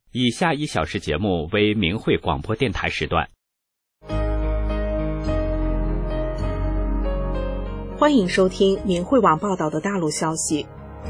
以下1小时节目为明慧广播电台时段。 欢迎收听明慧网报道的大陆消息。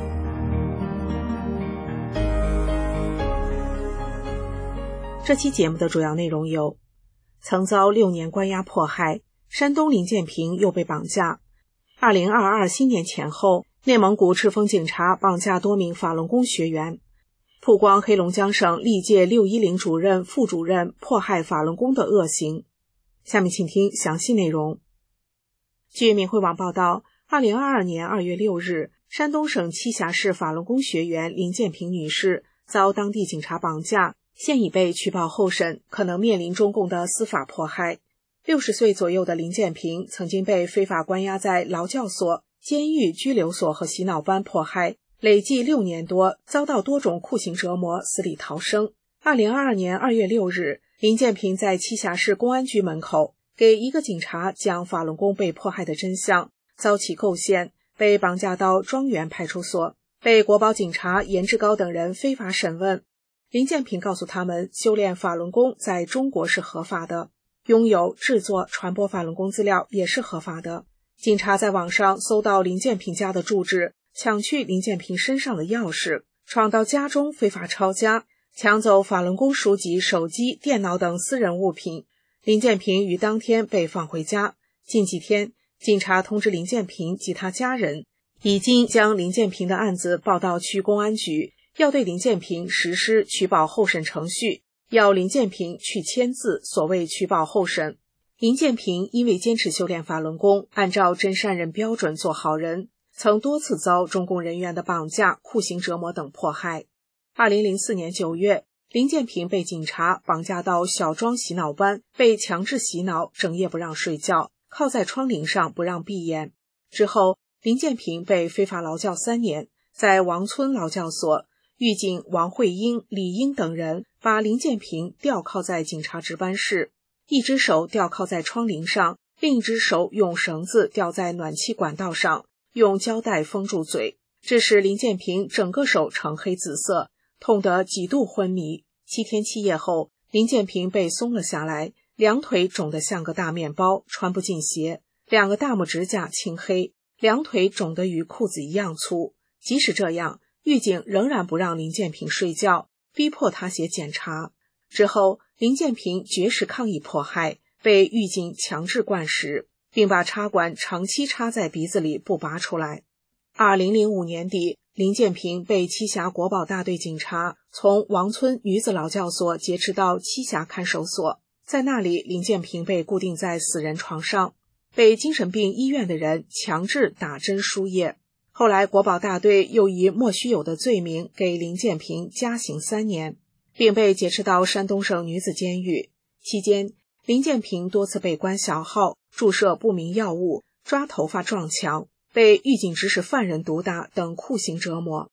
这期节目的主要内容有：曾遭6年关押迫害，山东林建平又被绑架；2022新年前后，内蒙古赤峰警察绑架多名法轮功学员；曝光黑龙江省历届610主任、副主任迫害法轮功的恶行。下面请听详细内容。据明慧网报道，2022年2月6日，山东省栖霞市法轮功学员林建平女士遭当地警察绑架，现已被取保候审，可能面临中共的司法迫害。60岁左右的林建平曾经被非法关押在劳教所、监狱、拘留所和洗脑班迫害，累计6年多，遭到多种酷刑折磨，死里逃生。2022年2月6日，林建平在栖霞市公安局门口给一个警察讲法轮功被迫害的真相，遭其构陷，被绑架到庄园派出所，被国保警察严志高等人非法审问。林建平告诉他们，修炼法轮功在中国是合法的，拥有、制作、传播法轮功资料也是合法的。警察在网上搜到林建平家的住址，抢去林建平身上的钥匙，闯到家中非法抄家，抢走法轮功书籍、手机、电脑等私人物品。林建平于当天被放回家。近几天，警察通知林建平及他家人，已经将林建平的案子报到区公安局，要对林建平实施取保候审程序，要林建平去签字，所谓取保候审。林建平因为坚持修炼法轮功，按照真善人标准做好人，曾多次遭中共人员的绑架、酷刑折磨等迫害。2004年9月，林建平被警察绑架到小庄洗脑班，被强制洗脑，整夜不让睡觉，靠在窗棂上不让闭眼。之后，林建平被非法劳教3年，在王村劳教所，狱警王慧英、李英等人把林建平吊靠在警察值班室，一只手吊靠在窗棂上，另一只手用绳子吊在暖气管道上，用胶带封住嘴，致使林建平整个手呈黑紫色，痛得几度昏迷。7天7夜后，林建平被松了下来，两腿肿得像个大面包，穿不进鞋，2个大拇指甲青黑，两腿肿得与裤子一样粗。即使这样，狱警仍然不让林建平睡觉，逼迫他写检查。之后，林建平绝食抗议迫害，被狱警强制灌食，并把插管长期插在鼻子里不拔出来。2005年底，林建平被栖霞国保大队警察从王村女子劳教所劫持到栖霞看守所，在那里，林建平被固定在死人床上，被精神病医院的人强制打针输液。后来国保大队又以莫须有的罪名给林建平加刑3年，并被劫持到山东省女子监狱。期间，林建平多次被关小号、注射不明药物、抓头发撞墙，被狱警指使犯人毒打等酷刑折磨。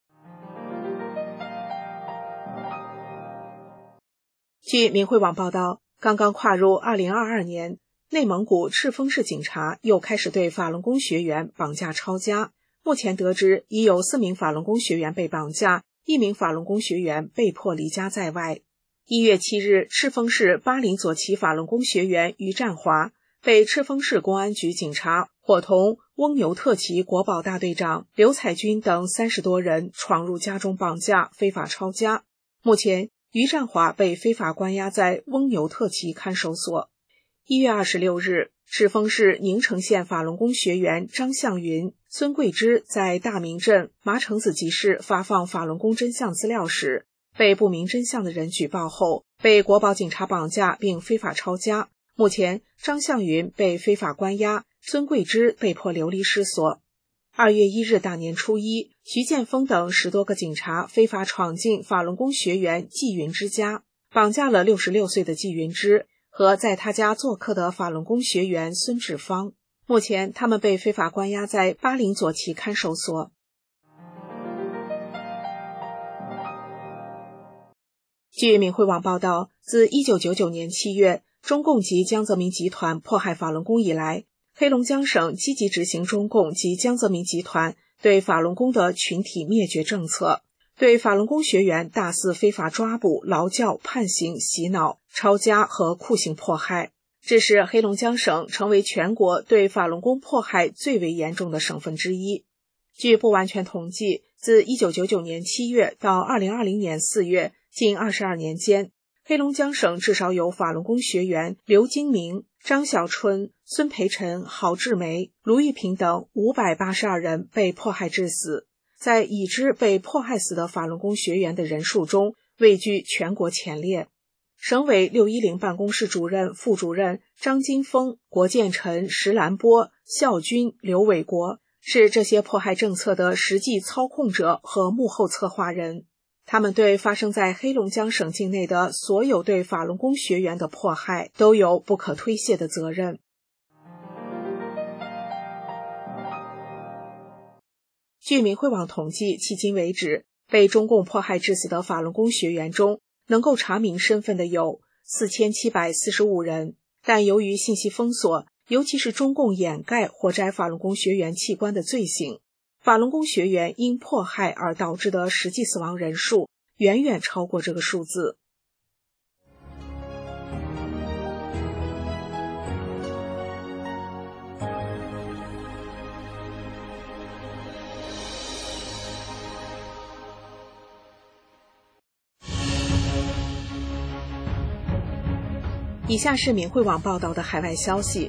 据明慧网报道，刚刚跨入2022年，内蒙古赤峰市警察又开始对法轮功学员绑架抄家。目前得知，已有4名法轮功学员被绑架，1名法轮功学员被迫离家在外。1月7日，赤峰市巴林左旗法轮功学员于占华被赤峰市公安局警察伙同翁牛特旗国保大队长刘彩军等30多人闯入家中绑架，非法抄家。目前，于占华被非法关押在翁牛特旗看守所。1月26日，赤峰市宁城县法轮功学员张向云、孙桂芝在大明镇麻城子集市发放法轮功真相资料时，被不明真相的人举报后，被国保警察绑架并非法抄家。目前，张向云被非法关押，孙桂芝被迫流离失所。2月1日大年初一，徐建峰等10多个警察非法闯进法轮功学员季云之家，绑架了66岁的季云之和在他家做客的法轮功学员孙志芳。目前，他们被非法关押在巴林左旗看守所。据明慧网报道，自1999年7月，中共及江泽民集团迫害法轮功以来，黑龙江省积极执行中共及江泽民集团对法轮功的群体灭绝政策， 对法轮功学员大肆非法抓捕、劳教、判刑、洗脑、抄家和酷刑迫害，这使黑龙江省成为全国对法轮功迫害最为严重的省份之一。据不完全统计，自1999年7月到2020年4月，近22年间，黑龙江省至少有法轮功学员刘金明、张小春、孙培晨、郝志梅、卢玉平等582人被迫害致死，在已知被迫害死的法轮功学员的人数中位居全国前列。省委610办公室主任、副主任张金峰、郭建臣、石兰波、孝军、刘伟国是这些迫害政策的实际操控者和幕后策划人，他们对发生在黑龙江省境内的所有对法轮功学员的迫害都有不可推卸的责任。据明慧网统计，迄今为止，被中共迫害致死的法轮功学员中，能够查明身份的有4745人，但由于信息封锁，尤其是中共掩盖活摘法轮功学员器官的罪行，法轮功学员因迫害而导致的实际死亡人数远远超过这个数字。以下是明慧网报道的海外消息，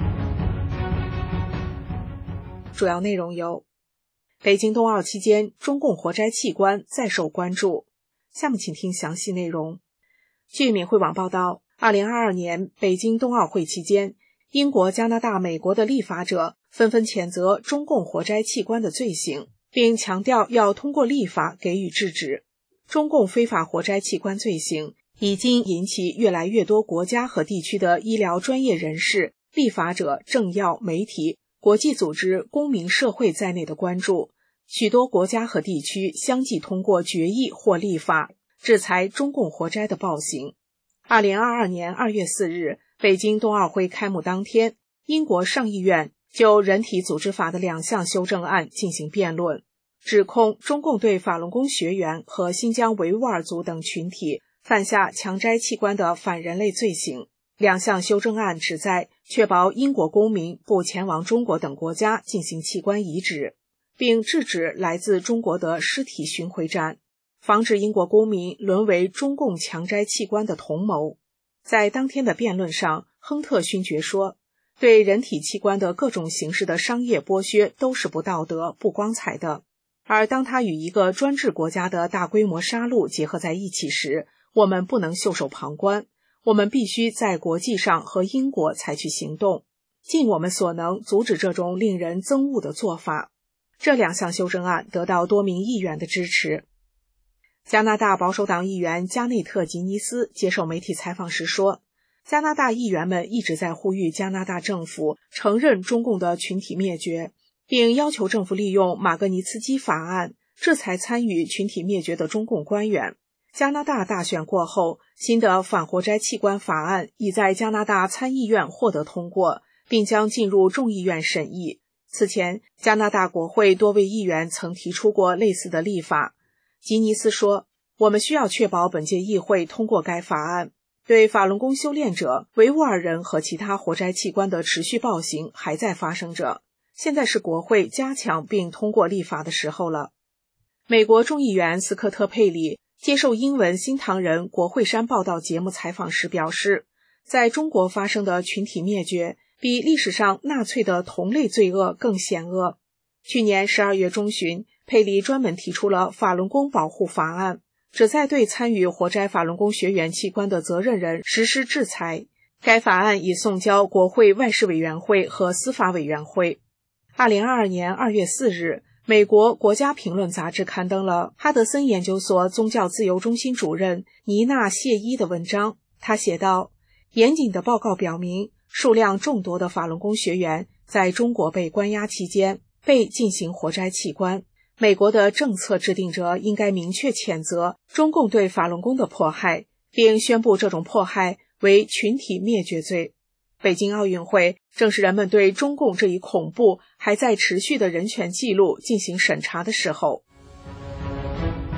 主要内容有：北京冬奥期间中共活摘器官再受关注。下面请听详细内容。据明慧网报道，2022年北京冬奥会期间，英国、加拿大、美国的立法者纷纷谴责中共活摘器官的罪行，并强调要通过立法给予制止。中共非法活摘器官罪行已经引起越来越多国家和地区的医疗专业人士、立法者、政要、媒体、国际组织、公民社会在内的关注。许多国家和地区相继通过决议或立法，制裁中共活摘的暴行。2022年2月4日，北京冬奥会开幕当天，英国上议院就人体组织法的2项修正案进行辩论，指控中共对法轮功学员和新疆维吾尔族等群体犯下强摘器官的反人类罪行。2项修正案旨在确保英国公民不前往中国等国家进行器官移植，并制止来自中国的尸体巡回战，防止英国公民沦为中共强摘器官的同谋。在当天的辩论上，亨特勋爵说，对人体器官的各种形式的商业剥削都是不道德、不光彩的。而当它与一个专制国家的大规模杀戮结合在一起时，我们不能袖手旁观，我们必须在国际上和英国采取行动，尽我们所能阻止这种令人憎恶的做法。这2项修正案得到多名议员的支持。加拿大保守党议员加内特·吉尼斯接受媒体采访时说，加拿大议员们一直在呼吁加拿大政府承认中共的群体灭绝，并要求政府利用马格尼茨基法案制裁参与群体灭绝的中共官员。加拿大大选过后，新的反活摘器官法案已在加拿大参议院获得通过，并将进入众议院审议。此前，加拿大国会多位议员曾提出过类似的立法。吉尼斯说，我们需要确保本届议会通过该法案。对法轮功修炼者、维吾尔人和其他活摘器官的持续暴行还在发生着，现在是国会加强并通过立法的时候了。美国众议员斯科特·佩里接受英文新唐人国会山报道节目采访时表示，在中国发生的群体灭绝比历史上纳粹的同类罪恶更险恶。去年12月中旬，佩里专门提出了法轮功保护法案，旨在对参与活摘法轮功学员器官的责任人实施制裁。该法案已送交国会外事委员会和司法委员会。2022年2月4日，美国国家评论杂志刊登了哈德森研究所宗教自由中心主任尼娜·谢伊的文章。他写道，严谨的报告表明，数量众多的法轮功学员在中国被关押期间被进行活摘器官。美国的政策制定者应该明确谴责中共对法轮功的迫害，并宣布这种迫害为群体灭绝罪。北京奥运会正是人们对中共这一恐怖还在持续的人权记录进行审查的时候。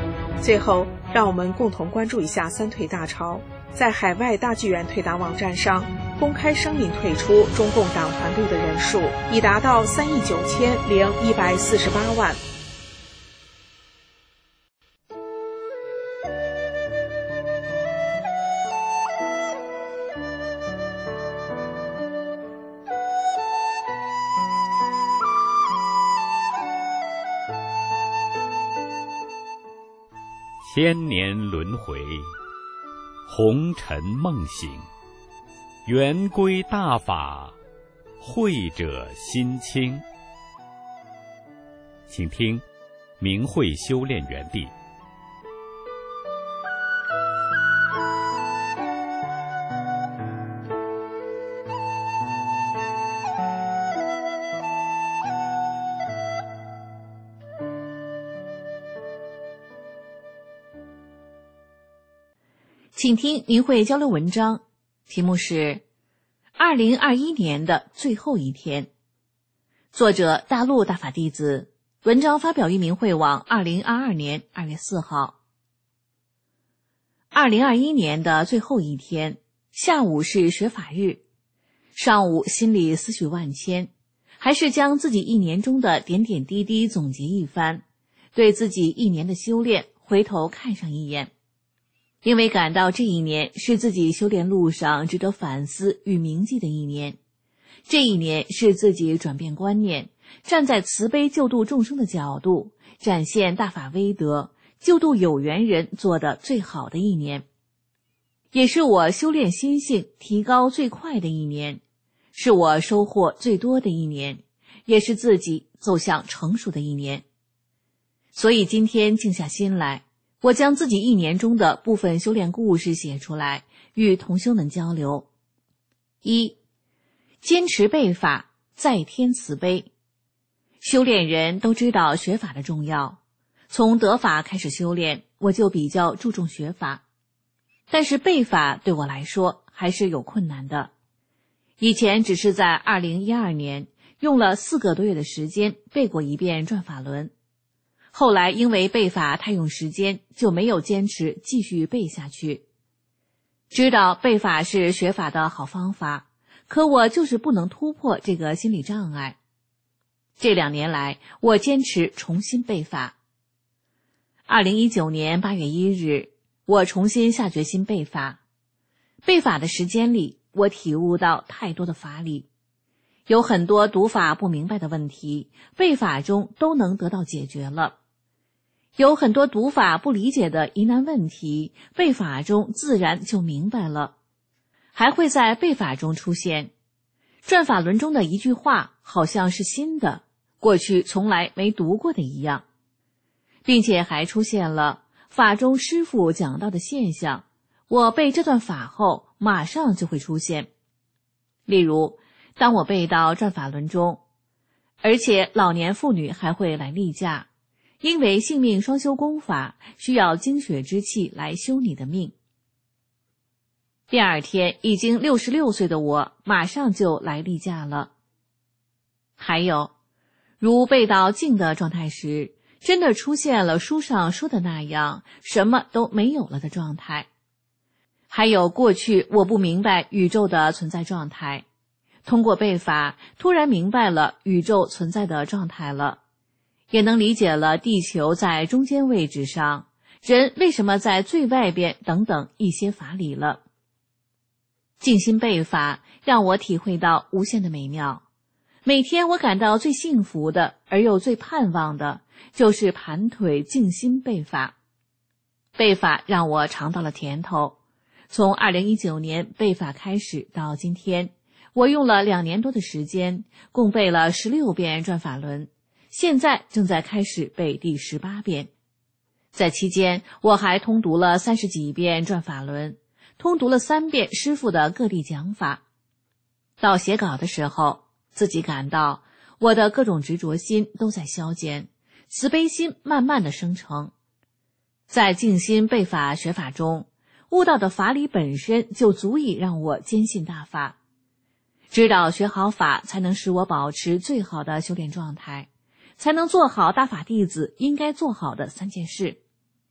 最后，让我们共同关注一下三退大潮。在海外大剧院退党网站上，公开声明退出中共党团队的人数已达到3.90148万。 千年轮回，红尘梦醒，圆规大法，慧者心清。请听明慧修炼园地。 请听明慧交流文章，题目是2021年的最后一天，作者大陆大法弟子，文章发表于明慧网2022年2月4号。2021年的最后一天，下午是学法日，上午心里思绪万千，还是将自己一年中的点点滴滴总结一番，对自己一年的修炼回头看上一眼。因为感到这一年是自己修炼路上值得反思与铭记的一年，这一年是自己转变观念，站在慈悲救度众生的角度，展现大法威德，救度有缘人做的最好的一年，也是我修炼心性提高最快的一年，是我收获最多的一年，也是自己走向成熟的一年。所以今天静下心来，我将自己一年中的部分修炼故事写出来，与同修们交流。1. 坚持背法，在天慈悲。修炼人都知道学法的重要，从得法开始修炼，我就比较注重学法。但是背法对我来说还是有困难的。以前只是在2012年用了4个多月的时间背过一遍转法轮，后来因为背法太用时间，就没有坚持继续背下去。知道背法是学法的好方法，可我就是不能突破这个心理障碍。这2年来，我坚持重新背法。2019年8月1日，我重新下决心背法。背法的时间里，我体悟到太多的法理，有很多读法不明白的问题，背法中都能得到解决了。有很多读法不理解的疑难问题，背法中自然就明白了，还会在背法中出现。转法轮中的一句话好像是新的，过去从来没读过的一样，并且还出现了法中师父讲到的现象，我背这段法后马上就会出现。例如，当我背到转法轮中，而且老年妇女还会来例假，因为性命双修功法需要精血之气来修你的命。第2天已经66岁的我马上就来例假了。还有，如背到静的状态时，真的出现了书上说的那样，什么都没有了的状态。还有过去我不明白宇宙的存在状态，通过背法突然明白了宇宙存在的状态了，也能理解了地球在中间位置上，人为什么在最外边等等一些法理了。静心背法让我体会到无限的美妙。每天我感到最幸福的而又最盼望的就是盘腿静心背法。背法让我尝到了甜头。从2019年背法开始到今天，我用了2年多的时间，共背了16遍转法轮，现在正在开始背第18遍。在期间，我还通读了30几遍转法轮，通读了3遍师父的各地讲法。到写稿的时候，自己感到我的各种执着心都在消减，慈悲心慢慢的生成。在静心背法学法中，悟到的法理本身就足以让我坚信大法。知道学好法才能使我保持最好的修炼状态，才能做好大法弟子应该做好的3件事。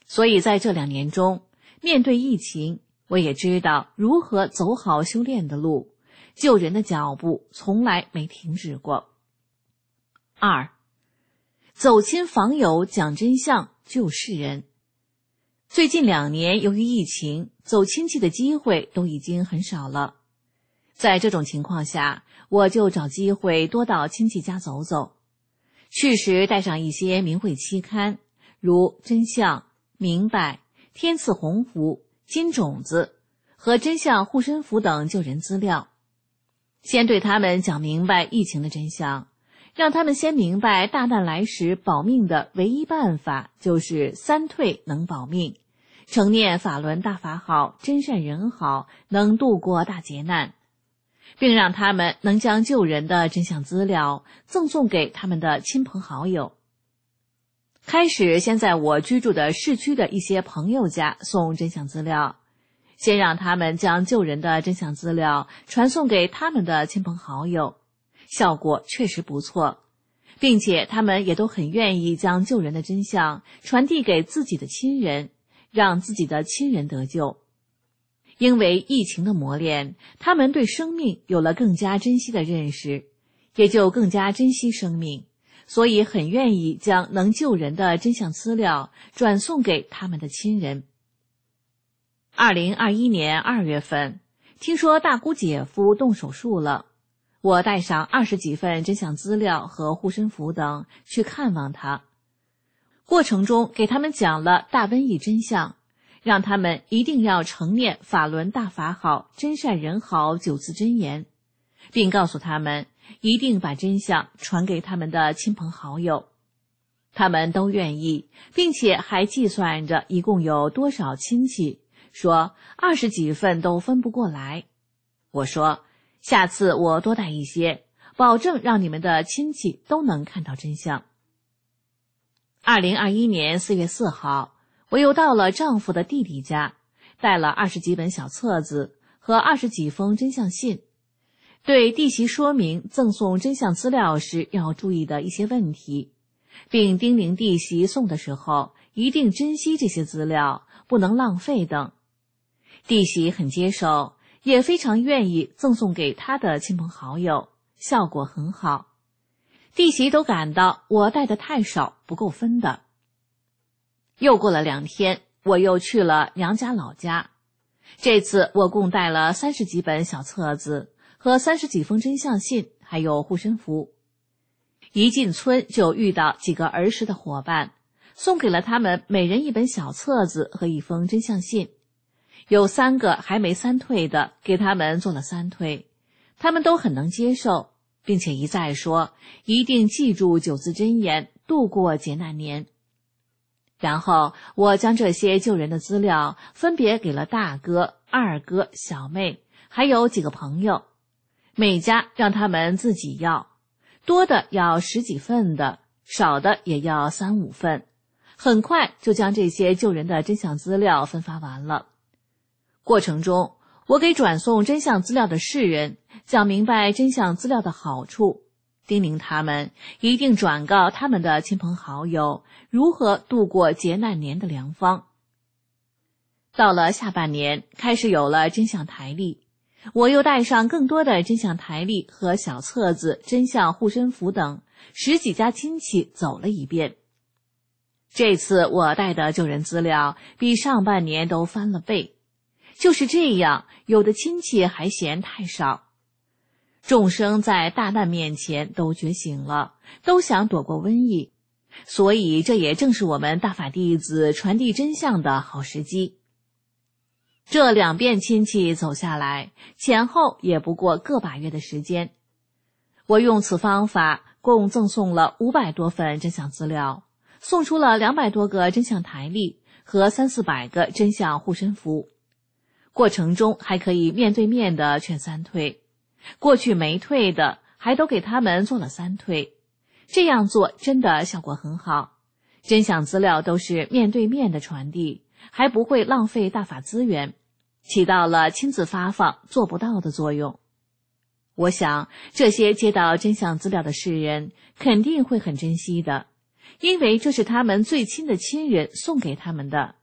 所以在这2年中，面对疫情，我也知道如何走好修炼的路，救人的脚步从来没停止过。2. 走亲访友，讲真相，救世人。最近2年，由于疫情，走亲戚的机会都已经很少了。在这种情况下，我就找机会多到亲戚家走走。去时带上一些名贵期刊，如《真相》、《明白》、《天赐鸿福》、《金种子》和《真相护身符》等救人资料。先对他们讲明白疫情的真相，让他们先明白大难来时保命的唯一办法就是3退能保命，承念法轮大法好，真善人好，能度过大劫难，并让他们能将救人的真相资料赠送给他们的亲朋好友。开始先在我居住的市区的一些朋友家送真相资料，先让他们将救人的真相资料传送给他们的亲朋好友，效果确实不错，并且他们也都很愿意将救人的真相传递给自己的亲人，让自己的亲人得救。因为疫情的磨练，他们对生命有了更加珍惜的认识，也就更加珍惜生命，所以很愿意将能救人的真相资料转送给他们的亲人。2021年2月份，听说大姑姐夫动手术了，我带上20几份真相资料和护身符等去看望他。过程中给他们讲了大瘟疫真相，让他们一定要承念法轮大法好，真善人好9字真言，并告诉他们一定把真相传给他们的亲朋好友。他们都愿意，并且还计算着一共有多少亲戚，说20几份都分不过来。我说下次我多带一些，保证让你们的亲戚都能看到真相。2021年4月4号，我又到了丈夫的弟弟家，带了20几本小册子和20几封真相信，对弟媳说明赠送真相资料时要注意的一些问题，并叮咛弟媳送的时候一定珍惜这些资料，不能浪费等。弟媳很接受，也非常愿意赠送给他的亲朋好友，效果很好。弟媳都感到我带的太少，不够分的。又过了2天，我又去了娘家老家。这次我共带了30几本小册子和30几封真相信，还有护身符。一进村就遇到几个儿时的伙伴，送给了他们每人1本小册子和1封真相信。有3个还没3退的，给他们做了3退，他们都很能接受，并且一再说一定记住9字真言，度过劫难年。然后我将这些救人的资料分别给了大哥、二哥、小妹，还有几个朋友，每家让他们自己要，多的要10几份的，少的也要3、5份。很快就将这些救人的真相资料分发完了。过程中，我给转送真相资料的世人讲明白真相资料的好处，叮咛他们一定转告他们的亲朋好友如何度过劫难年的良方。到了下半年，开始有了真相台历，我又带上更多的真相台历和小册子、真相护身符等10几家亲戚走了一遍。这次我带的救人资料比上半年都翻了倍。就是这样，有的亲戚还嫌太少。众生在大难面前都觉醒了，都想躲过瘟疫，所以这也正是我们大法弟子传递真相的好时机。这2遍亲戚走下来，前后也不过个把月的时间。我用此方法共赠送了500多份真相资料，送出了200多个真相台历和3、400个真相护身符。过程中还可以面对面的劝3退，过去没退的还都给他们做了3退。这样做真的效果很好，真相资料都是面对面的传递，还不会浪费大法资源，起到了亲自发放做不到的作用。我想这些接到真相资料的世人肯定会很珍惜的，因为这是他们最亲的亲人送给他们的，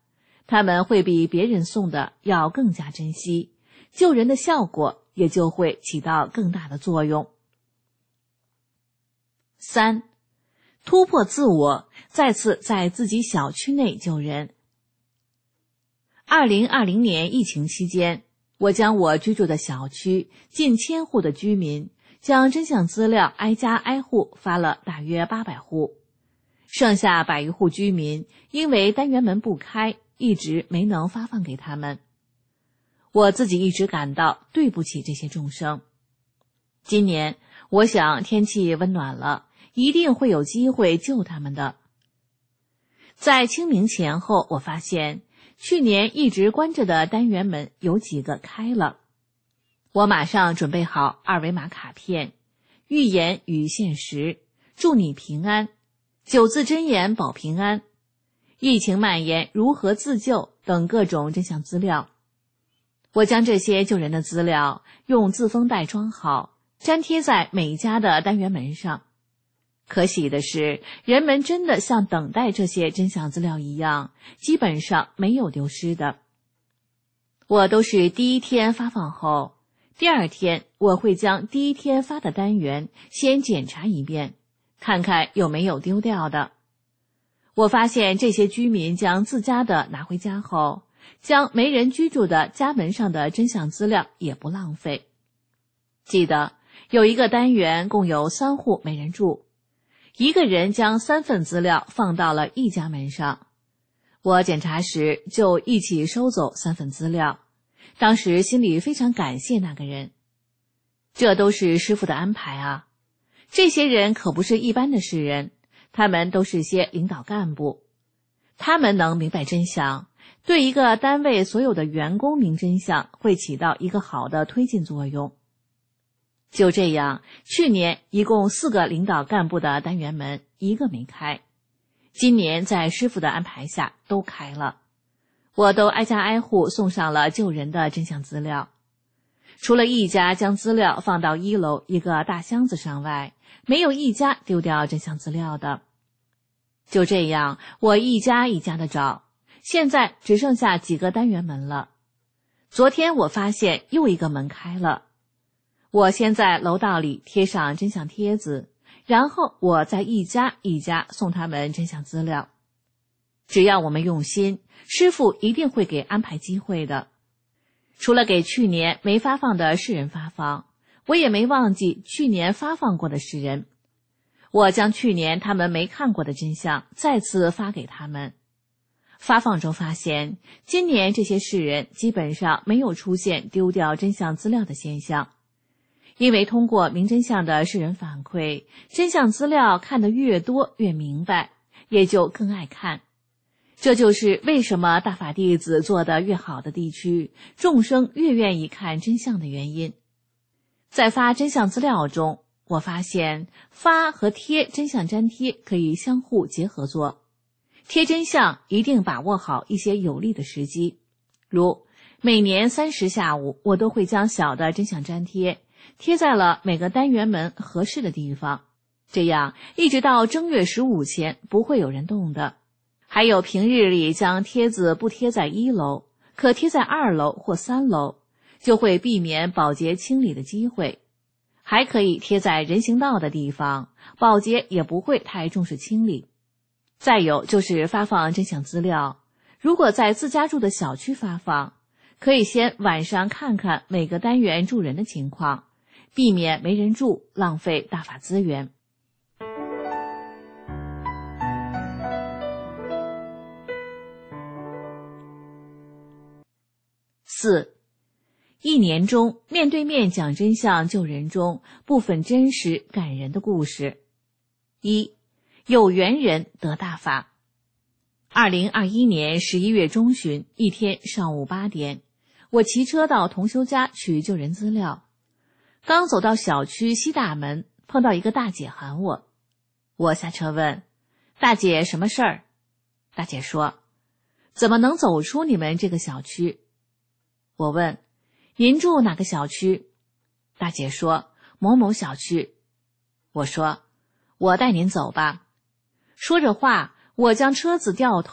他们会比别人送的要更加珍惜，救人的效果也就会起到更大的作用。3. 突破自我，再次在自己小区内救人。2020年疫情期间，我将我居住的小区近1000户的居民将真相资料挨家挨户发了大约800户，剩下100余户居民因为单元门不开，一直没能发放给他们。我自己一直感到对不起这些众生。今年我想天气温暖了，一定会有机会救他们的。在清明前后，我发现去年一直关着的单元门有几个开了。我马上准备好2维码卡片，预言与现实，祝你平安，9字真言保平安，疫情蔓延如何自救等各种真相资料。我将这些救人的资料用自封袋装好，粘贴在每家的单元门上。可喜的是，人们真的像等待这些真相资料一样，基本上没有丢失的。我都是第一天发放后，第二天我会将第一天发的单元先检查一遍，看看有没有丢掉的。我发现这些居民将自家的拿回家后，将没人居住的家门上的真相资料也不浪费。记得有一个单元共有3户没人住，一个人将3份资料放到了一家门上。我检查时就一起收走3份资料，当时心里非常感谢那个人。这都是师父的安排啊！这些人可不是一般的世人，他们都是些领导干部，他们能明白真相，对一个单位所有的员工明真相会起到一个好的推进作用。就这样，去年一共4个领导干部的单元门一个没开，今年在师父的安排下都开了。我都挨家挨户送上了救人的真相资料，除了一家将资料放到1楼一个大箱子上外，没有一家丢掉真相资料的。就这样，我一家一家的找，现在只剩下几个单元门了。昨天我发现又一个门开了，我先在楼道里贴上真相贴子，然后我再一家一家送他们真相资料。只要我们用心，师父一定会给安排机会的。除了给去年没发放的世人发放，我也没忘记去年发放过的世人。我将去年他们没看过的真相再次发给他们。发放中发现，今年这些世人基本上没有出现丢掉真相资料的现象。因为通过明真相的世人反馈，真相资料看得越多越明白，也就更爱看。这就是为什么大法弟子做得越好的地区，众生越愿意看真相的原因。在发真相资料中，我发现发和贴真相粘贴可以相互结合做。贴真相一定把握好一些有利的时机，如每年30下午，我都会将小的真相粘贴贴在了每个单元门合适的地方，这样一直到正月15前不会有人动的。还有平日里将贴子不贴在1楼，可贴在2楼或3楼，就会避免保洁清理的机会。还可以贴在人行道的地方，保洁也不会太重视清理。再有就是发放真相资料，如果在自家住的小区发放，可以先晚上看看每个单元住人的情况，避免没人住，浪费大法资源。4. 一年中面对面讲真相救人中部分真实感人的故事。1. 有缘人得大法。2021年11月中旬一天上午8点，我骑车到同修家取救人资料，刚走到小区西大门，碰到一个大姐喊我。我下车问大姐什么事儿。大姐说，怎么能走出你们这个小区？我问，您住哪个小区？大姐说，某某小区。我说，我带您走吧。说着话，我将车子掉头，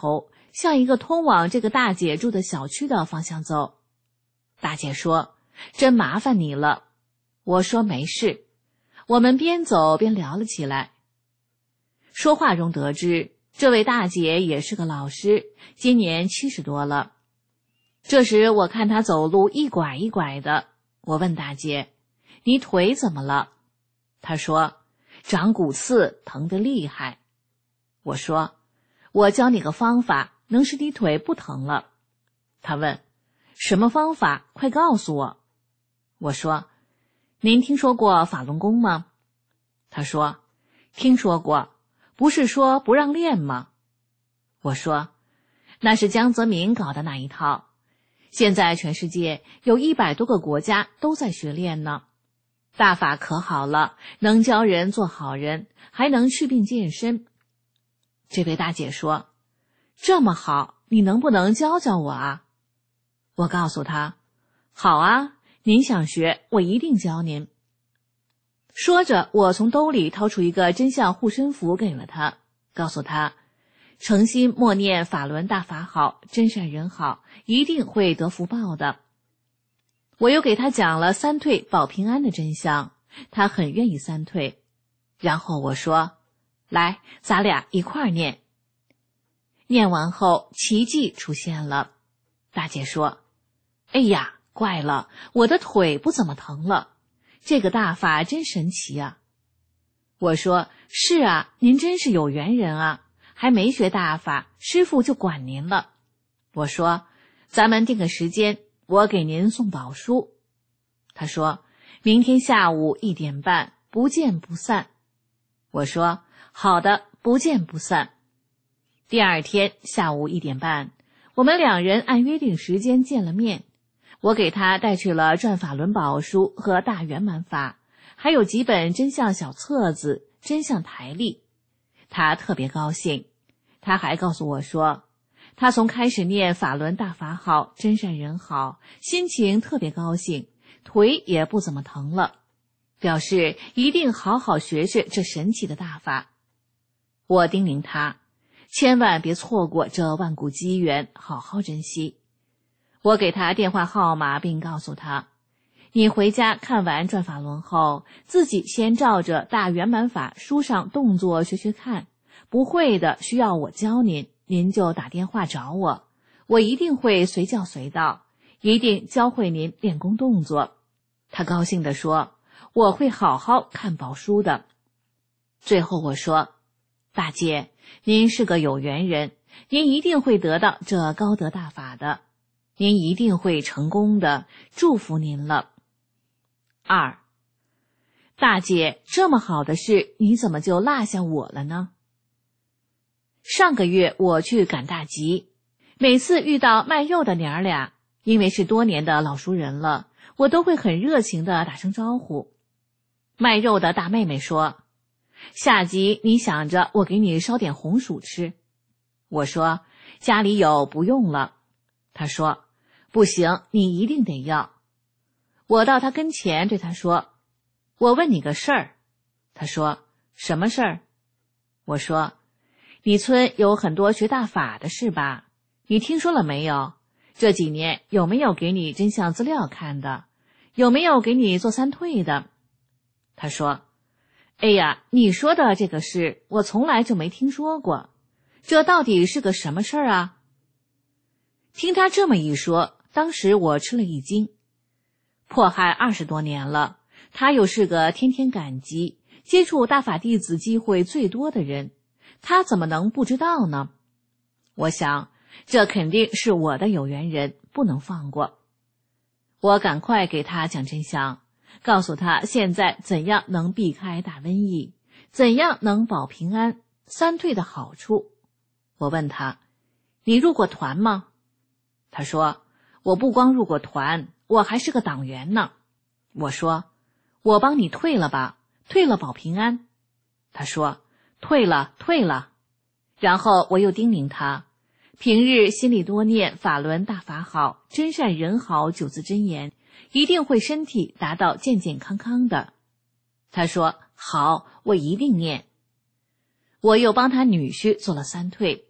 向一个通往这个大姐住的小区的方向走。大姐说：“真麻烦你了。”我说：“没事。”我们边走边聊了起来。说话中得知，这位大姐也是个老师，今年70多了。这时我看她走路一拐一拐的，我问大姐：“你腿怎么了？”她说：“长骨刺，疼得厉害。”我说：“我教你个方法，能使你腿不疼了。”她问：“什么方法？快告诉我。”我说：“您听说过法轮功吗？”她说：“听说过，不是说不让练吗？”我说：“那是江泽民搞的那一套。现在全世界有100多个国家都在学练呢。大法可好了，能教人做好人，还能祛病健身。”这位大姐说：“这么好，你能不能教教我啊？”我告诉她：“好啊，您想学，我一定教您。”说着，我从兜里掏出一个真相护身符给了她，告诉她：“诚心默念法轮大法好，真善人好，一定会得福报的。”我又给她讲了3退保平安的真相，她很愿意3退。然后我说：“来，咱俩一块儿念。”念完后，奇迹出现了。大姐说：“哎呀，怪了，我的腿不怎么疼了。这个大法真神奇啊！”我说：“是啊，您真是有缘人啊，还没学大法，师父就管您了。”我说：“咱们定个时间，我给您送宝书。”他说：“明天下午1点半，不见不散。”我说：“好的，不见不散。”第二天下午1点半，我们2人按约定时间见了面。我给他带去了转法轮宝书和大圆满法，还有几本真相小册子、真相台历。他特别高兴。他还告诉我说，他从开始念法轮大法好，真善人好，心情特别高兴，腿也不怎么疼了，表示一定好好学学这神奇的大法。我叮咛他，千万别错过这万古机缘，好好珍惜。我给他电话号码，并告诉他，你回家看完转法轮后，自己先照着大圆满法书上动作学学看，不会的需要我教您，您就打电话找我，我一定会随叫随到，一定教会您练功动作。他高兴地说，我会好好看宝书的。最后我说，大姐，您是个有缘人，您一定会得到这高德大法的，您一定会成功的，祝福您了。2. 大姐，这么好的事，你怎么就落下我了呢？上个月我去赶大集，每次遇到卖肉的娘儿俩，因为是多年的老熟人了，我都会很热情地打声招呼。卖肉的大妹妹说，下集你想着我给你烧点红薯吃。我说，家里有，不用了。她说，不行，你一定得要。我到她跟前对她说，我问你个事儿。她说，什么事儿？我说，你村有很多学大法的是吧？你听说了没有？这几年有没有给你真相资料看的？有没有给你做3退的？她说，哎呀，你说的这个事我从来就没听说过，这到底是个什么事儿啊？听他这么一说，当时我吃了一惊。迫害20多年了，他又是个天天赶集，接触大法弟子机会最多的人，他怎么能不知道呢？我想，这肯定是我的有缘人，不能放过。我赶快给他讲真相，告诉他现在怎样能避开大瘟疫，怎样能保平安，3退的好处。我问他，你入过团吗？他说，我不光入过团，我还是个党员呢。我说，我帮你退了吧，退了保平安。他说，退了。然后我又叮咛他，平日心里多念法轮大法好，真善人好9字真言，一定会身体达到健健康康的。他说，好，我一定念。我又帮他女婿做了3退。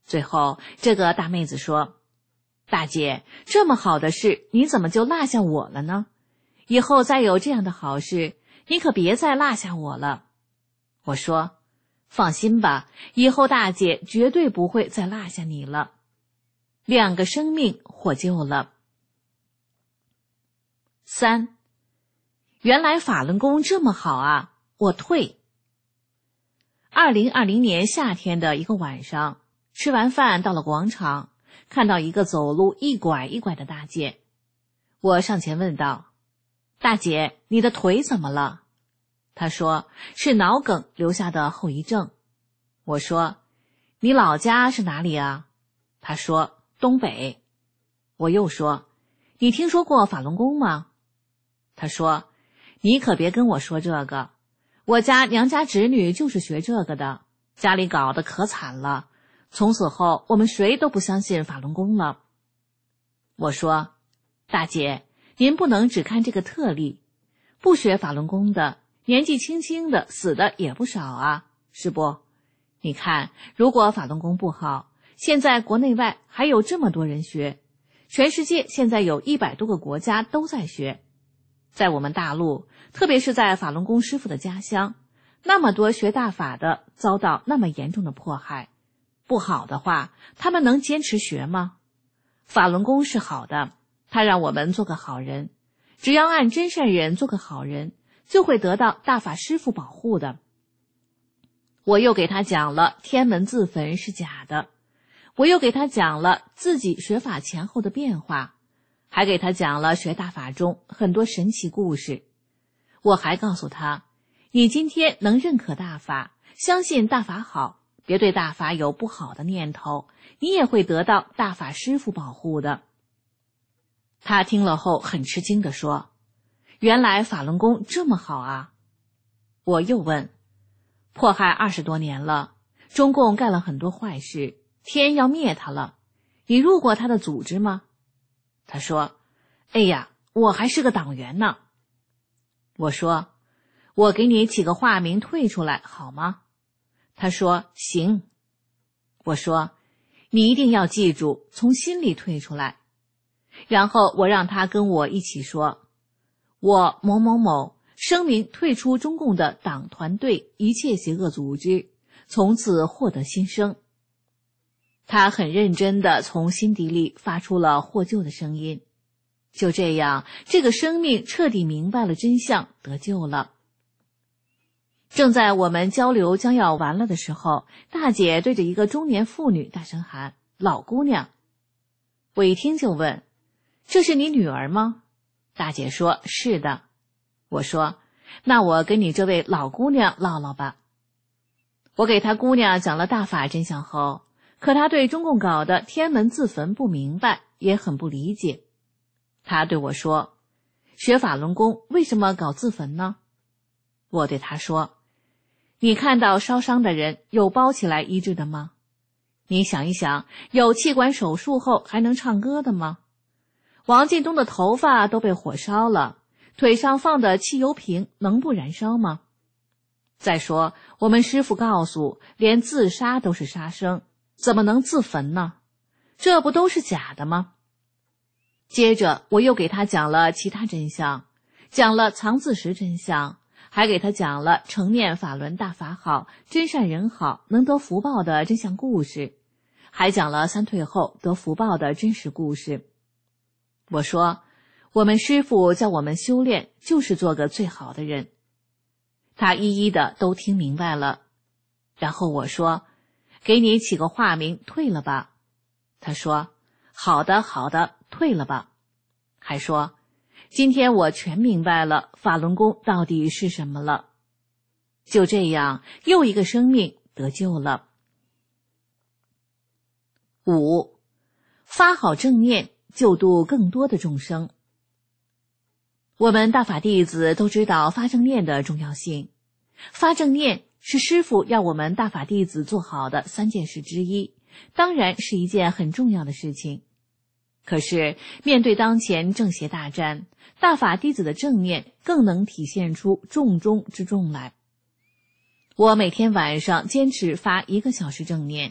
最后这个大妹子说，大姐，这么好的事，你怎么就落下我了呢？以后再有这样的好事，你可别再落下我了。我说，放心吧，以后大姐绝对不会再落下你了。2个生命获救了。3，原来法轮功这么好啊，我退。2020年夏天的一个晚上，吃完饭到了广场，看到一个走路一拐一拐的大姐，我上前问道，大姐，你的腿怎么了？她说，是脑梗留下的后遗症。我说，你老家是哪里啊？她说，东北。我又说，你听说过法轮功吗？她说，你可别跟我说这个，我家娘家侄女就是学这个的，家里搞得可惨了，从此后我们谁都不相信法轮功了。我说，大姐，您不能只看这个特例，不学法轮功的年纪轻轻的死的也不少啊，是不？你看，如果法轮功不好，现在国内外还有这么多人学，全世界现在有100多个国家都在学。在我们大陆，特别是在法轮功师傅的家乡，那么多学大法的遭到那么严重的迫害，不好的话，他们能坚持学吗？法轮功是好的，它让我们做个好人，只要按真善忍做个好人，就会得到大法师父保护的。我又给他讲了天门自焚是假的，我又给他讲了自己学法前后的变化，还给他讲了学大法中很多神奇故事。我还告诉他，你今天能认可大法，相信大法好，别对大法有不好的念头，你也会得到大法师父保护的。他听了后很吃惊地说，原来法轮功这么好啊。我又问，迫害20多年了，中共干了很多坏事，天要灭他了，你入过他的组织吗？他说，哎呀，我还是个党员呢。我说，我给你起个化名退出来好吗？他说，行。我说，你一定要记住，从心里退出来。然后我让他跟我一起说，我某某某声明退出中共的党团队一切邪恶组织，从此获得新生。他很认真地从心底里发出了获救的声音。就这样，这个生命彻底明白了真相，得救了。正在我们交流将要完了的时候，大姐对着一个中年妇女大声喊，老姑娘。我一听就问，这是你女儿吗？大姐说，是的。我说，那我跟你这位老姑娘唠唠吧。我给她姑娘讲了大法真相后，可她对中共搞的天门自焚不明白，也很不理解。她对我说，学法轮功为什么搞自焚呢？我对她说，你看到烧伤的人有包起来医治的吗？你想一想，有气管手术后还能唱歌的吗？王进东的头发都被火烧了，腿上放的汽油瓶能不燃烧吗？再说，我们师父告诉，连自杀都是杀生，怎么能自焚呢？这不都是假的吗？接着我又给他讲了其他真相，讲了藏字石真相，还给他讲了成念法轮大法好，真善人好，能得福报的真相故事，还讲了三退后得福报的真实故事。我说，我们师父教我们修炼，就是做个最好的人。他一一的都听明白了。然后我说，给你起个化名，退了吧。他说，好的好的，退了吧。还说，今天我全明白了法轮功到底是什么了。就这样，又一个生命得救了。5. 发好正念，救度更多的众生。我们大法弟子都知道发正念的重要性。发正念是师父要我们大法弟子做好的3件事之一，当然是一件很重要的事情。可是面对当前正邪大战，大法弟子的正念更能体现出重中之重来。我每天晚上坚持发1个小时正念，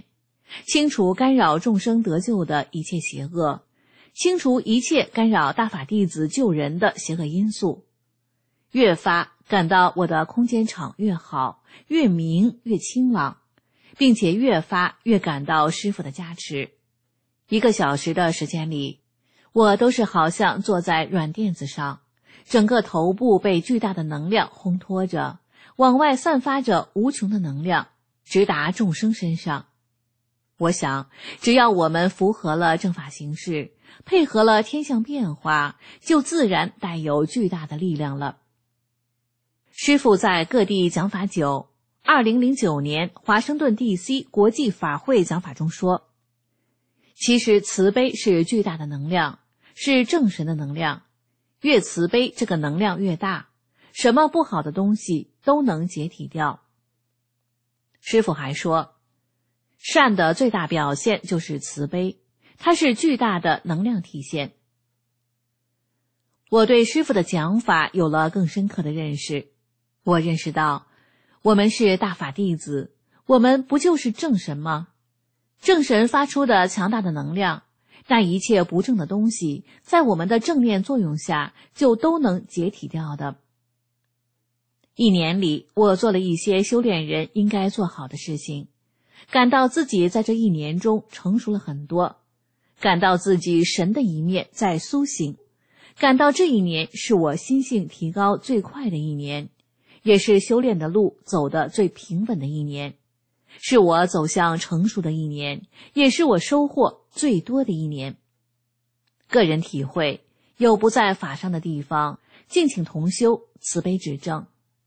清除干扰众生得救的一切邪恶，清除一切干扰大法弟子救人的邪恶因素。越发感到我的空间场越好，越明越清朗，并且越发越感到师父的加持。1个小时的时间里，我都是好像坐在软垫子上，整个头部被巨大的能量烘托着，往外散发着无穷的能量，直达众生身上。我想，只要我们符合了正法行事，配合了天象变化，就自然带有巨大的力量了。师父在各地讲法久，2009年华盛顿 DC 国际法会讲法中说，其实慈悲是巨大的能量，是正神的能量，越慈悲这个能量越大，什么不好的东西都能解体掉。师父还说，善的最大表现就是慈悲，它是巨大的能量体现。我对师父的讲法有了更深刻的认识，我认识到，我们是大法弟子，我们不就是正神吗？正神发出的强大的能量，那一切不正的东西，在我们的正念作用下，就都能解体掉的。1年里，我做了一些修炼人应该做好的事情，感到自己在这1年中成熟了很多，感到自己神的一面在苏醒，感到这1年是我心性提高最快的1年，也是修炼的路走得最平稳的1年，是我走向成熟的1年，也是我收获最多的1年。个人体会，有不在法上的地方，敬请同修慈悲指正。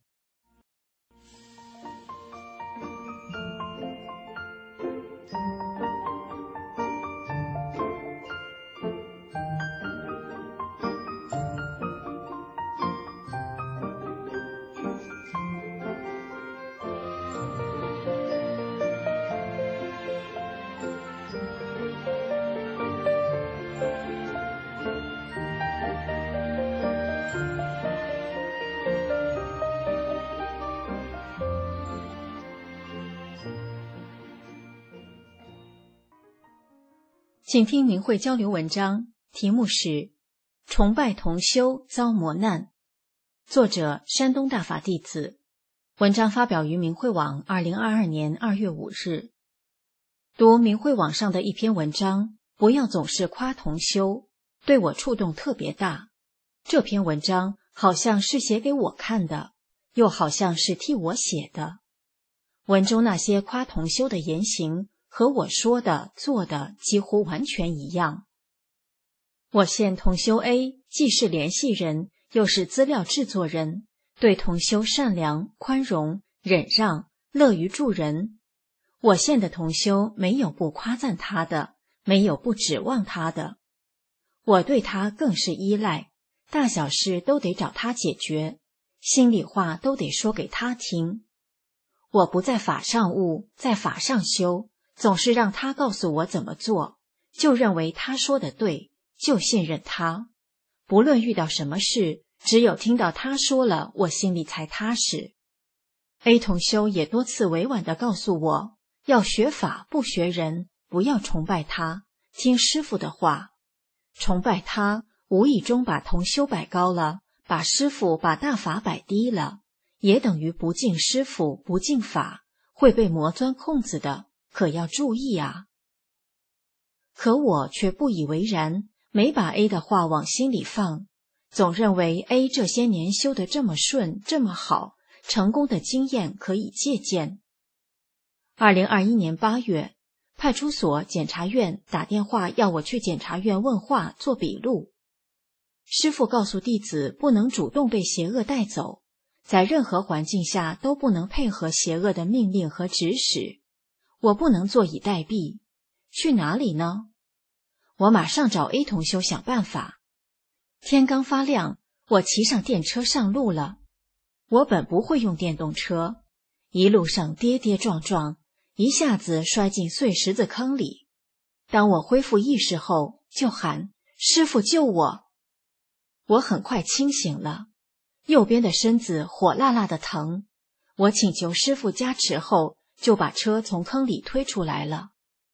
请听明慧交流文章，题目是崇拜同修遭磨难，作者山东大法弟子，文章发表于明慧网2022年2月5日。读明慧网上的一篇文章，不要总是夸同修，对我触动特别大。这篇文章好像是写给我看的，又好像是替我写的。文中那些夸同修的言行和我说的做的几乎完全一样。我现同修 A 既是联系人，又是资料制作人，对同修善良、宽容、忍让，乐于助人。我现的同修没有不夸赞他的，没有不指望他的。我对他更是依赖，大小事都得找他解决，心里话都得说给他听。我不在法上悟，在法上修，总是让他告诉我怎么做，就认为他说的对，就信任他。不论遇到什么事，只有听到他说了，我心里才踏实。A 同修也多次委婉地告诉我，要学法不学人，不要崇拜他，听师父的话。崇拜他，无意中把同修摆高了，把师父把大法摆低了，也等于不敬师父，不敬法，会被魔钻空子的，可要注意啊。可我却不以为然，没把 A 的话往心里放，总认为 A 这些年修得这么顺，这么好，成功的经验可以借鉴。2021年8月，派出所、检察院打电话要我去检察院问话做笔录。师父告诉弟子，不能主动被邪恶带走，在任何环境下都不能配合邪恶的命令和指使。我不能坐以待毙，去哪里呢？我马上找 A 同修想办法。天刚发亮，我骑上电车上路了。我本不会用电动车，一路上跌跌撞撞，一下子摔进碎石子坑里。当我恢复意识后，就喊：“师父救我！”我很快清醒了，右边的身子火辣辣的疼。我请求师父加持后，就把车从坑里推出来了。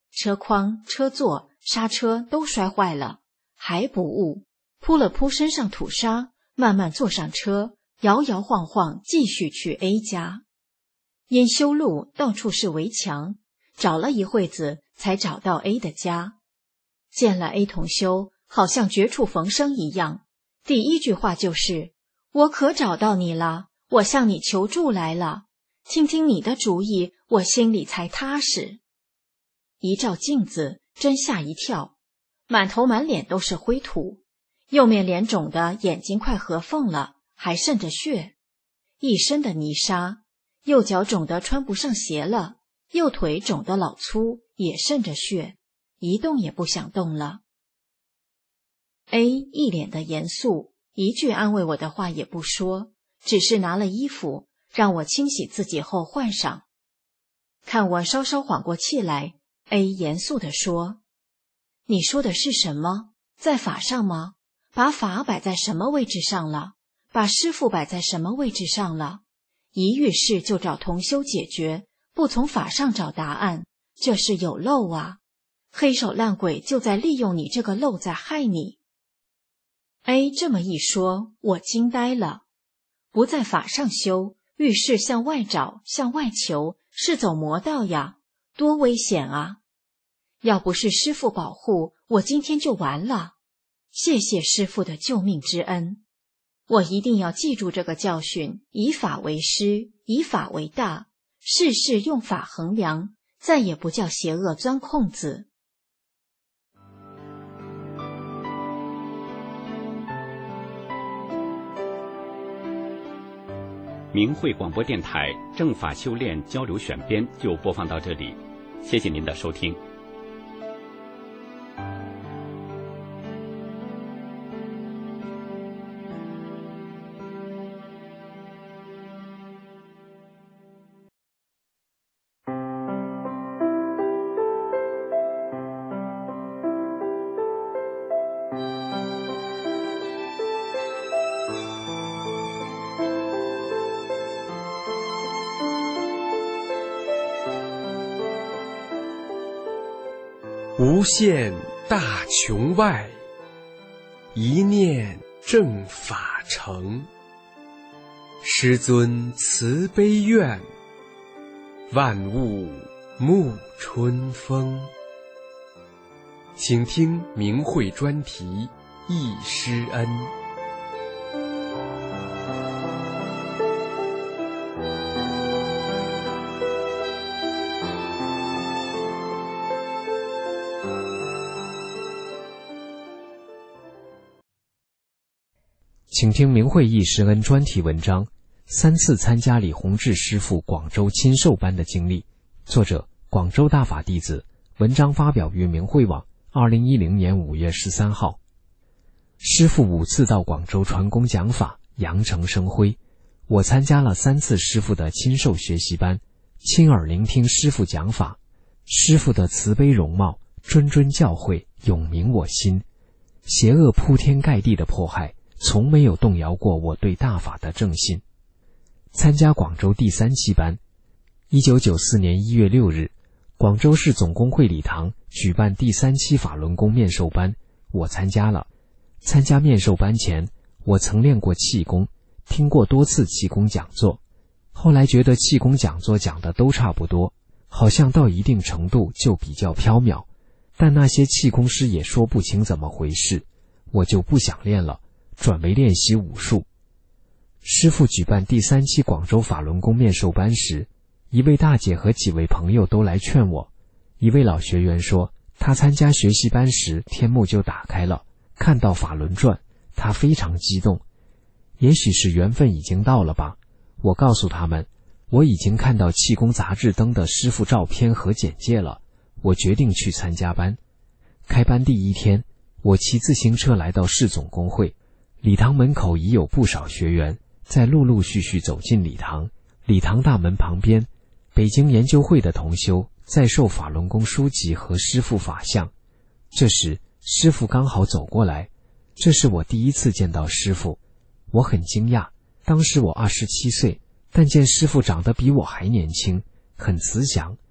车筐、车座、刹车都摔坏了，还不悟，扑了扑身上土沙，慢慢坐上车，摇摇晃晃继续去 A 家。因修路到处是围墙，找了一会子才找到 A 的家。见了 A 同修，好像绝处逢生一样，第一句话就是：“我可找到你了，我向你求助来了，听听你的主意，我心里才踏实。”一照镜子，真吓一跳，满头满脸都是灰土，右面脸肿的眼睛快合缝了，还渗着血，一身的泥沙，右脚肿得穿不上鞋了，右腿肿得老粗，也渗着血，一动也不想动了。A 一脸的严肃，一句安慰我的话也不说，只是拿了衣服让我清洗自己后换上。看我稍稍缓过气来， A 严肃地说：“你说的是什么？在法上吗？把法摆在什么位置上了？把师父摆在什么位置上了？一遇事就找同修解决，不从法上找答案，这是有漏啊！黑手烂鬼就在利用你这个漏在害你。” A 这么一说，我惊呆了。不在法上修，遇事向外找，向外求，是走魔道呀，多危险啊！要不是师父保护，我今天就完了。谢谢师父的救命之恩，我一定要记住这个教训，以法为师，以法为大，事事用法衡量，再也不叫邪恶钻空子。 明慧广播电台正法修炼交流选编就播放到这里，谢谢您的收听。 无限大穹外，一念正法成。师尊慈悲愿，万物沐春风。请听明慧专题忆师恩。 请听明慧忆师恩专题文章，3次参加李洪志师父广州亲授班的经历，作者广州大法弟子，文章发表于明慧网2010年5月13号。师父5次到广州传功讲法，扬成生辉。我参加了3次师父的亲授学习班，亲耳聆听师父讲法。师父的慈悲容貌，谆谆教诲，永明我心。邪恶铺天盖地的迫害，从没有动摇过我对大法的正信。参加广州第3期班。1994年1月6日，广州市总工会礼堂举办第3期法轮功面授班，我参加了。参加面授班前，我曾练过气功，听过多次气功讲座，后来觉得气功讲座讲的都差不多，好像到一定程度就比较缥缈，但那些气功师也说不清怎么回事，我就不想练了，转为练习武术。师父举办第3期广州法轮功面授班时，一位大姐和几位朋友都来劝我。一位老学员说，他参加学习班时天目就打开了，看到法轮传，他非常激动。也许是缘分已经到了吧，我告诉他们，我已经看到气功杂志登的师父照片和简介了，我决定去参加班。开班第1天，我骑自行车来到市总工会，礼堂门口已有不少学员在陆陆续续走进礼堂。礼堂大门旁边，北京研究会的同修在授法轮功书籍和师父法相。这时师父刚好走过来，这是我第1次见到师父，我很惊讶。当时我27岁，但见师父长得比我还年轻，很慈祥。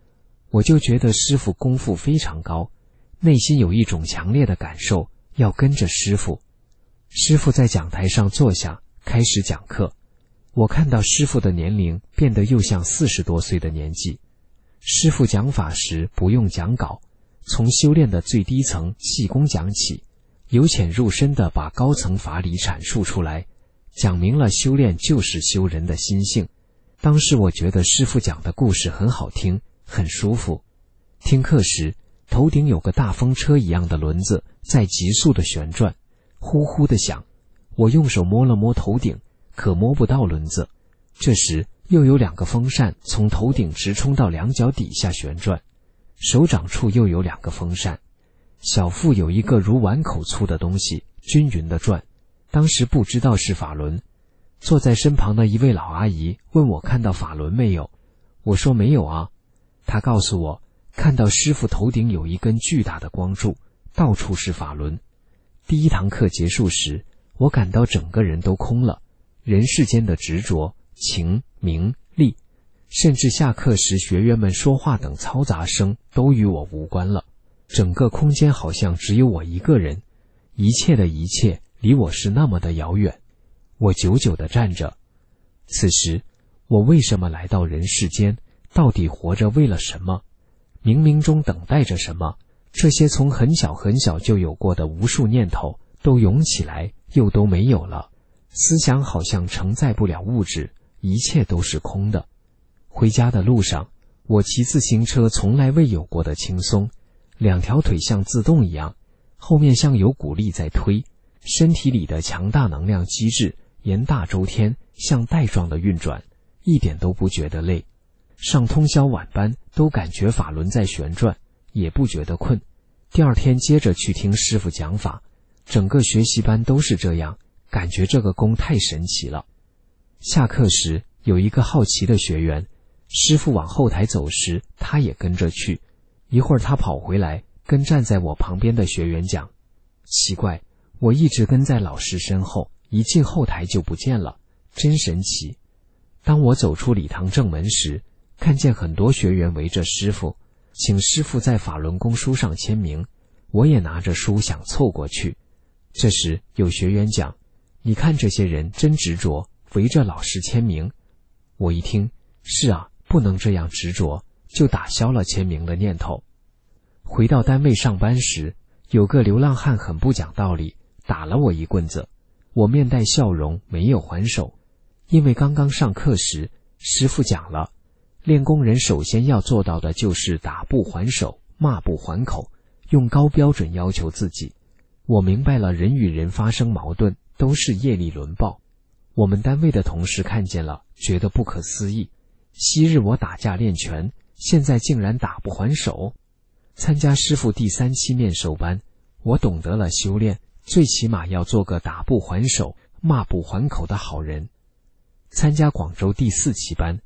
我就觉得师父功夫非常高，内心有一种强烈的感受，要跟着师父。师父在讲台上坐下，开始讲课。我看到师父的年龄变得又像40多岁的年纪。师父讲法时不用讲稿，从修炼的最低层气功讲起，由浅入深地把高层法理阐述出来，讲明了修炼就是修人的心性。当时我觉得师父讲的故事很好听，很舒服。听课时，头顶有个大风车一样的轮子在急速地旋转，呼呼地响。我用手摸了摸头顶，可摸不到轮子。这时又有2个风扇从头顶直冲到2脚底下旋转，手掌处又有2个风扇，小腹有一个如碗口粗的东西均匀地转。当时不知道是法轮。坐在身旁的一位老阿姨问我看到法轮没有，我说没有啊。她告诉我看到师父头顶有一根巨大的光柱，到处是法轮。第1堂课结束时，我感到整个人都空了，人世间的执着、情、名、利，甚至下课时学员们说话等嘈杂声都与我无关了。整个空间好像只有我一个人，一切的一切离我是那么的遥远。我久久地站着。此时，我为什么来到人世间？到底活着为了什么？冥冥中等待着什么？这些从很小很小就有过的无数念头都涌起来，又都没有了。思想好像承载不了物质，一切都是空的。回家的路上，我骑自行车从来未有过的轻松，2条腿像自动一样，后面像有股力在推，身体里的强大能量机制沿大周天像带状的运转，一点都不觉得累。上通宵晚班都感觉法轮在旋转，也不觉得困。第2天接着去听师父讲法，整个学习班都是这样，感觉这个功太神奇了。下课时有一个好奇的学员，师父往后台走时他也跟着去。一会儿他跑回来跟站在我旁边的学员讲，奇怪，我一直跟在老师身后，一进后台就不见了，真神奇。当我走出礼堂正门时，看见很多学员围着师父，请师父在法轮功书上签名，我也拿着书想凑过去。这时有学员讲，你看这些人真执着，围着老师签名。我一听，是啊，不能这样执着，就打消了签名的念头。回到单位上班时，有个流浪汉很不讲道理，打了我一棍子。我面带笑容，没有还手，因为刚刚上课时师父讲了，练功人首先要做到的就是打不还手，骂不还口，用高标准要求自己。我明白了，人与人发生矛盾都是业力轮报。我们单位的同事看见了，觉得不可思议。昔日我打架练拳，现在竟然打不还手。参加师父第3期面授班，我懂得了修炼最起码要做个打不还手、骂不还口的好人。参加广州第4期班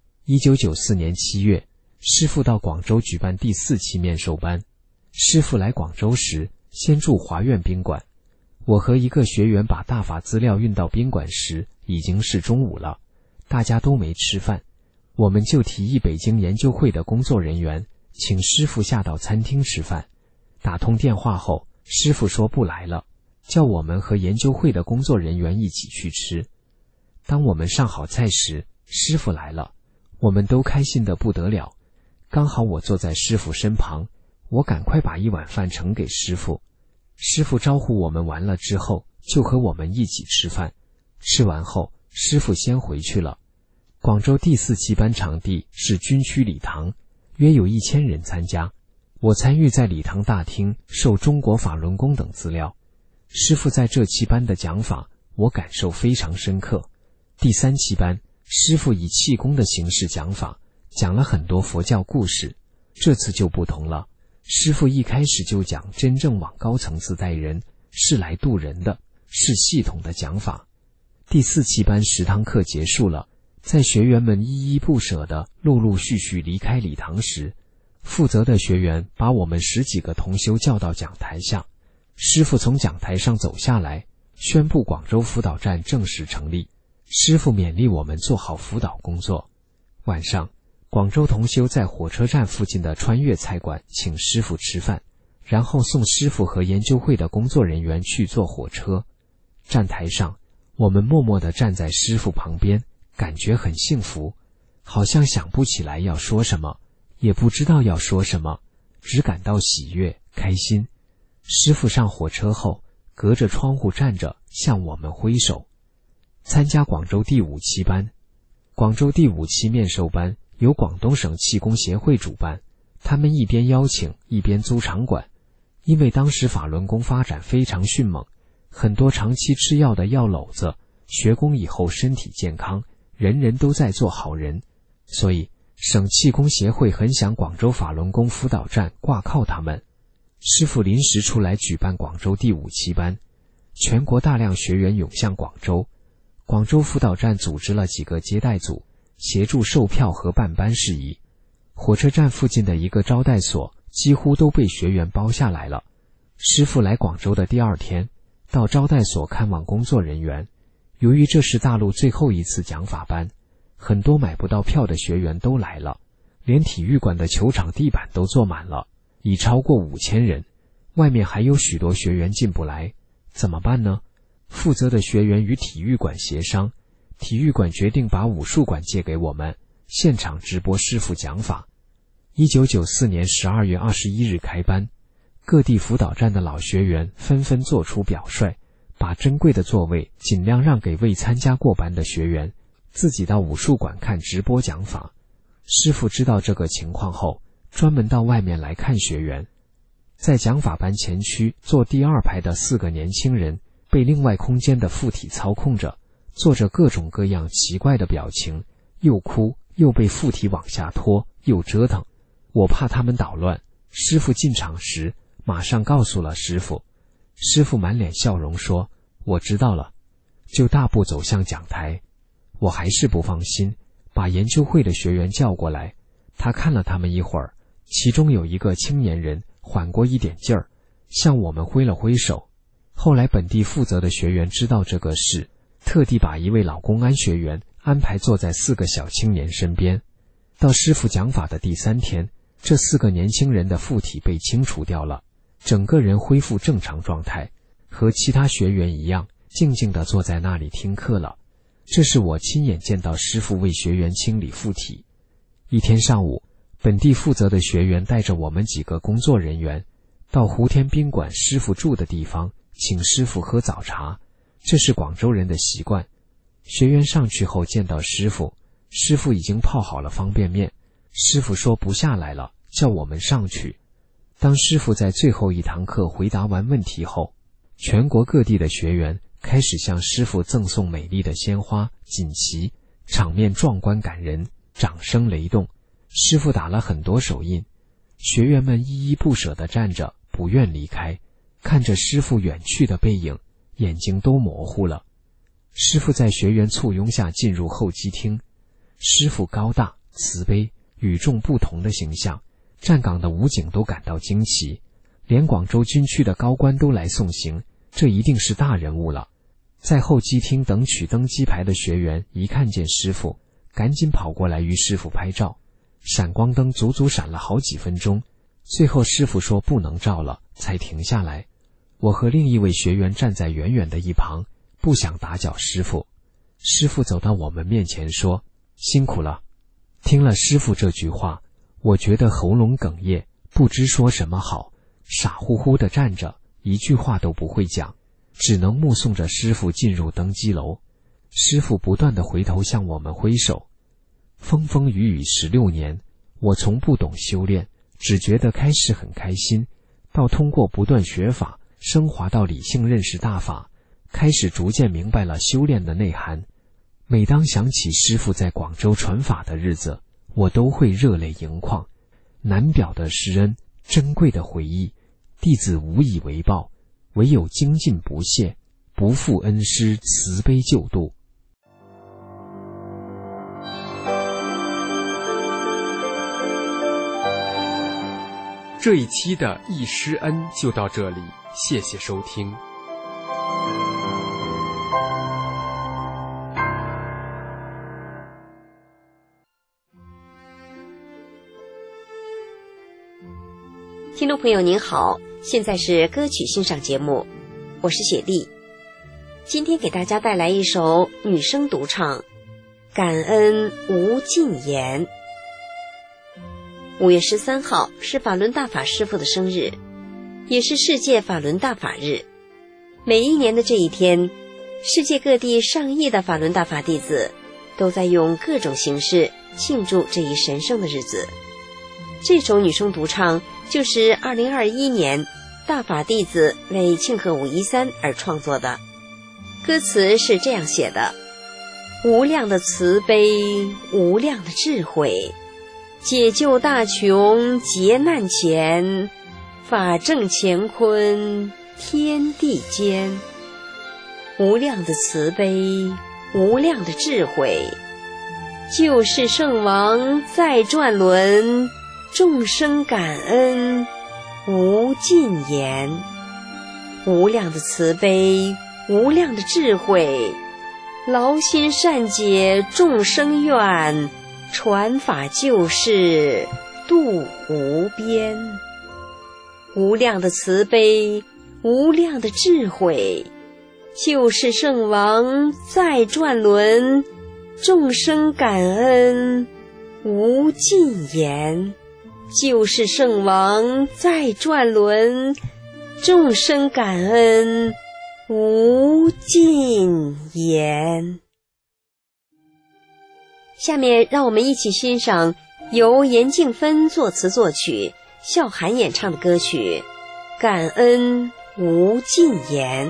，1994年7月，师父到广州举办第4期面授班。师父来广州时，先住华苑宾馆。我和一个学员把大法资料运到宾馆时，已经是中午了，大家都没吃饭。我们就提议北京研究会的工作人员请师父下到餐厅吃饭。打通电话后，师父说不来了，叫我们和研究会的工作人员一起去吃。当我们上好菜时，师父来了，我们都开心得不得了。刚好我坐在师父身旁，我赶快把1碗饭盛给师父。师父招呼我们完了之后，就和我们一起吃饭。吃完后，师父先回去了。广州第4期班场地是军区礼堂，约有1000人参加。我参与在礼堂大厅授中国法轮功等资料。师父在这期班的讲法，我感受非常深刻。第3期班，师父以气功的形式讲法，讲了很多佛教故事。这次就不同了，师父一开始就讲真正往高层次带人，是来渡人的，是系统的讲法。第4期班10堂课结束了，在学员们依依不舍地陆陆续续离开礼堂时，负责的学员把我们10几个同修叫到讲台下。师父从讲台上走下来，宣布广州辅导站正式成立。师父勉励我们做好辅导工作。晚上， 广州同修在火车站附近的川粤菜馆请师傅吃饭，然后送师傅和研究会的工作人员去坐火车。站台上，我们默默地站在师傅旁边，感觉很幸福，好像想不起来要说什么，也不知道要说什么，只感到喜悦、开心。师傅上火车后，隔着窗户站着，向我们挥手。参加广州第5期班。广州第5期面授班由广东省气功协会主办，他们一边邀请一边租场馆。因为当时法轮功发展非常迅猛，很多长期吃药的药篓子学功以后身体健康，人人都在做好人，所以省气功协会很想广州法轮功辅导站挂靠他们。师傅临时出来举办广州第5期班，全国大量学员涌向广州。广州辅导站组织了几个接待组，协助售票和办班事宜。火车站附近的一个招待所几乎都被学员包下来了。师傅来广州的第2天，到招待所看望工作人员。由于这是大陆最后一次讲法班，很多买不到票的学员都来了，连体育馆的球场地板都坐满了，已超过5000人。外面还有许多学员进不来，怎么办呢？负责的学员与体育馆协商，体育馆决定把武术馆借给我们，现场直播师傅讲法。1994年12月21日开班，各地辅导站的老学员纷纷做出表率，把珍贵的座位尽量让给未参加过班的学员，自己到武术馆看直播讲法。师傅知道这个情况后，专门到外面来看学员。在讲法班前区坐第2排的4个年轻人被另外空间的附体操控着，做着各种各样奇怪的表情，又哭又被附体往下拖，又折腾。我怕他们捣乱，师傅进场时马上告诉了师傅。师傅满脸笑容说：“我知道了。”就大步走向讲台。我还是不放心，把研究会的学员叫过来。他看了他们一会儿，其中有一个青年人缓过一点劲儿，向我们挥了挥手。后来本地负责的学员知道这个事，特地把一位老公安学员安排坐在4个小青年身边。到师傅讲法的第3天，这4个年轻人的附体被清除掉了，整个人恢复正常状态，和其他学员一样，静静地坐在那里听课了。这是我亲眼见到师傅为学员清理附体。一天上午，本地负责的学员带着我们几个工作人员到湖天宾馆师傅住的地方，请师傅喝早茶，这是广州人的习惯。学员上去后见到师傅，师傅已经泡好了方便面，师傅说不下来了，叫我们上去。当师傅在最后一堂课回答完问题后，全国各地的学员开始向师傅赠送美丽的鲜花、锦旗，场面壮观感人，掌声雷动。师傅打了很多手印，学员们依依不舍地站着，不愿离开，看着师傅远去的背影，眼睛都模糊了。师傅在学员簇拥下进入候机厅。师傅高大、慈悲、与众不同的形象，站岗的武警都感到惊奇，连广州军区的高官都来送行，这一定是大人物了。在候机厅等取登机牌的学员一看见师傅，赶紧跑过来与师傅拍照。闪光灯足足闪了好几分钟，最后师傅说不能照了，才停下来。我和另一位学员站在远远的一旁，不想打搅师傅。师傅走到我们面前说：“辛苦了。”听了师傅这句话，我觉得喉咙哽咽，不知说什么好，傻乎乎地站着，一句话都不会讲，只能目送着师傅进入登机楼。师傅不断地回头向我们挥手。风风雨雨16年，我从不懂修炼，只觉得开始很开心，到通过不断学法，升华到理性认识大法，开始逐渐明白了修炼的内涵。每当想起师父在广州传法的日子，我都会热泪盈眶。难表的施恩，珍贵的回忆，弟子无以为报，唯有精进不懈，不负恩师慈悲救度。 这一期的一师恩就到这里，谢谢收听。 听众朋友您好，现在是歌曲欣赏节目，我是雪莉。今天给大家带来一首女声独唱《感恩无尽言》。5月13号是法轮大法师父的生日，也是世界法轮大法日。每一年的这一天，世界各地上亿的法轮大法弟子都在用各种形式庆祝这一神圣的日子。这首女声独唱就是2021年大法弟子为庆贺513而创作的。歌词是这样写的：无量的慈悲，无量的智慧，解救大穷劫难前，法正乾坤天地间。无量的慈悲，无量的智慧，救世圣王在转轮，众生感恩无尽言。无量的慈悲，无量的智慧，劳心善解众生愿，传法救世度无边。无量的慈悲，无量的智慧，救世圣王在转轮，众生感恩无尽言。救世圣王在转轮，众生感恩无尽言。下面让我们一起欣赏由严静芬作词作曲，笑涵演唱的歌曲《感恩无尽言》。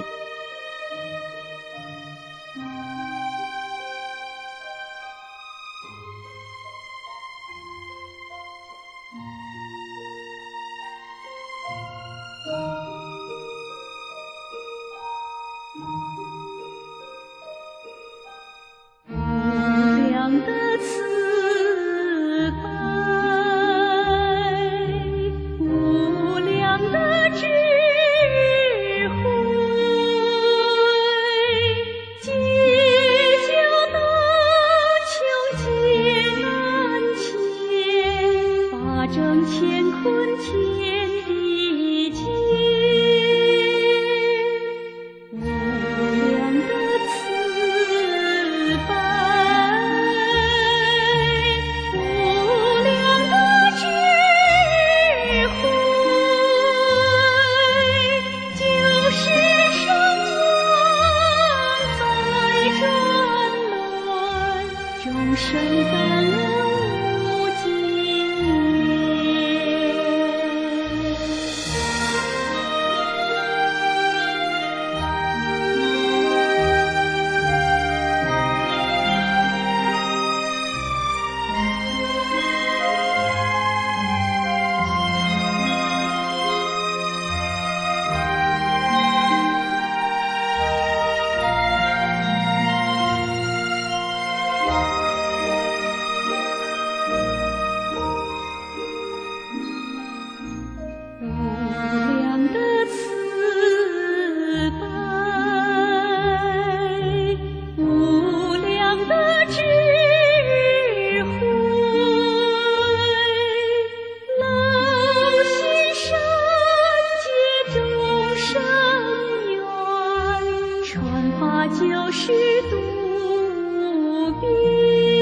就是度无边。